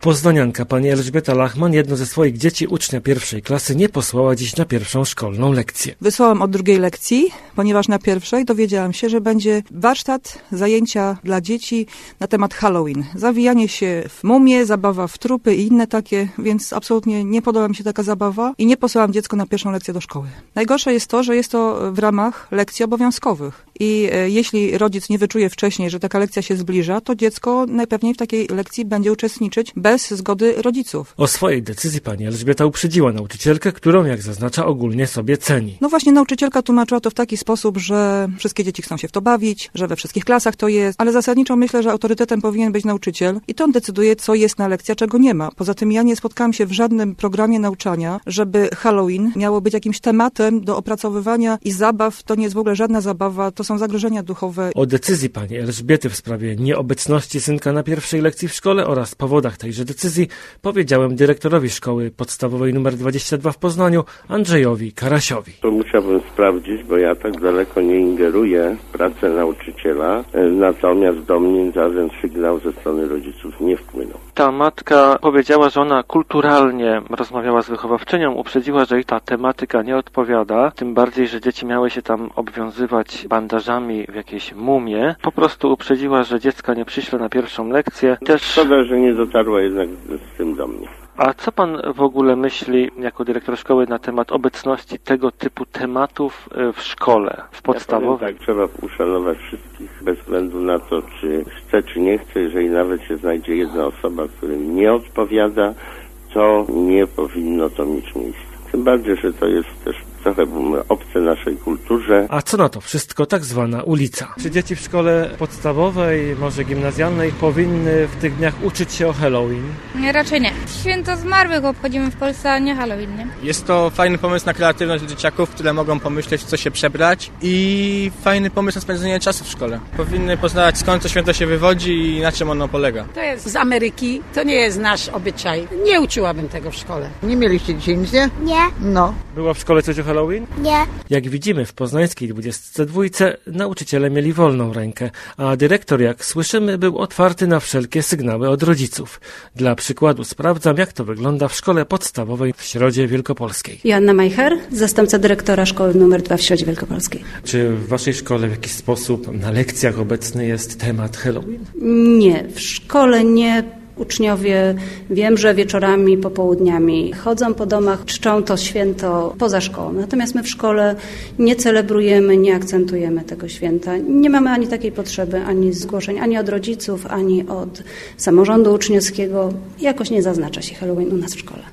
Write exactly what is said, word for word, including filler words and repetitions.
Poznanianka pani Elżbieta Lachman jedno ze swoich dzieci, ucznia pierwszej klasy, nie posłała dziś na pierwszą szkolną lekcję. Wysłałam od drugiej lekcji, ponieważ na pierwszej dowiedziałam się, że będzie warsztat, zajęcia dla dzieci na temat Halloween. Zawijanie się w mumie, zabawa w trupy i inne takie, więc absolutnie nie podoba mi się taka zabawa i nie posłałam dziecko na pierwszą lekcję do szkoły. Najgorsze jest to, że jest to w ramach lekcji obowiązkowych i e, jeśli rodzic nie wyczuje wcześniej, że taka lekcja się zbliża, to dziecko najpewniej w takiej lekcji będzie uczestniczyć bez zgody rodziców. O swojej decyzji pani Elżbieta uprzedziła nauczycielkę, którą, jak zaznacza, ogólnie sobie ceni. No właśnie nauczycielka tłumaczyła to w taki sposób, że wszystkie dzieci chcą się w to bawić, że we wszystkich klasach to jest, ale zasadniczo myślę, że autorytetem powinien być nauczyciel i to on decyduje, co jest na lekcji, a czego nie ma. Poza tym ja nie spotkałam się w żadnym programie nauczania, żeby Halloween miało być jakimś tematem do opracowywania i zabaw. To nie jest w ogóle żadna zabawa, to są zagrożenia duchowe. O decyzji pani Elżbiety w sprawie nieobecności synka na pierwszej lekcji w szkole oraz powodach tejże decyzji powiedziałem dyrektorowi szkoły podstawowej numer dwadzieścia dwa w Poznaniu, Andrzejowi Karasiowi. To musiałbym sprawdzić, bo ja tak daleko nie ingeruję w pracę nauczyciela, natomiast do mnie żaden sygnał ze strony rodziców nie wpłynął. Ta matka powiedziała, że ona kulturalnie rozmawiała z wychowawczynią, uprzedziła, że jej ta tematyka nie odpowiada, tym bardziej, że dzieci miały się tam obwiązywać bandażami w jakiejś mumie. Po prostu uprzedziła, że dziecka nie przyśle na pierwszą lekcję. Też... Szkoda, że nie dotarła jednak z tym do mnie. A co pan w ogóle myśli jako dyrektor szkoły na temat obecności tego typu tematów w szkole, w podstawowej? Ja tak, trzeba uszanować wszystkich bez względu na to, czy chce, czy nie chce. Jeżeli nawet się znajdzie jedna osoba, która nie odpowiada, to nie powinno to mieć miejsca. Tym bardziej, że to jest też trochę obce naszej kulturze. A co na to wszystko tak zwana ulica? Czy dzieci w szkole podstawowej, może gimnazjalnej powinny w tych dniach uczyć się o Halloween? Nie, raczej nie. Święto zmarłych obchodzimy w Polsce, a nie Halloween, nie? Jest to fajny pomysł na kreatywność dzieciaków, które mogą pomyśleć, w co się przebrać i fajny pomysł na spędzenie czasu w szkole. Powinny poznać, skąd to święto się wywodzi i na czym ono polega. To jest z Ameryki, to nie jest nasz obyczaj. Nie uczyłabym tego w szkole. Nie mieliście dzisiaj nic, nie? Nie. No. Było w szkole coś o Halloween? Nie. Jak widzimy w poznańskiej dwudziestce dwójce, nauczyciele mieli wolną rękę, a dyrektor, jak słyszymy, był otwarty na wszelkie sygnały od rodziców. Dla przykładu sprawdzam, jak to wygląda w szkole podstawowej w Środzie Wielkopolskiej. Joanna Majcher, zastępca dyrektora szkoły numer dwa w Środzie Wielkopolskiej. Czy w waszej szkole w jakiś sposób na lekcjach obecny jest temat Halloween? Nie, w szkole nie. Uczniowie, wiem, że wieczorami, popołudniami chodzą po domach, czczą to święto poza szkołą. Natomiast my w szkole nie celebrujemy, nie akcentujemy tego święta. Nie mamy ani takiej potrzeby, ani zgłoszeń, ani od rodziców, ani od samorządu uczniowskiego. Jakoś nie zaznacza się Halloween u nas w szkole.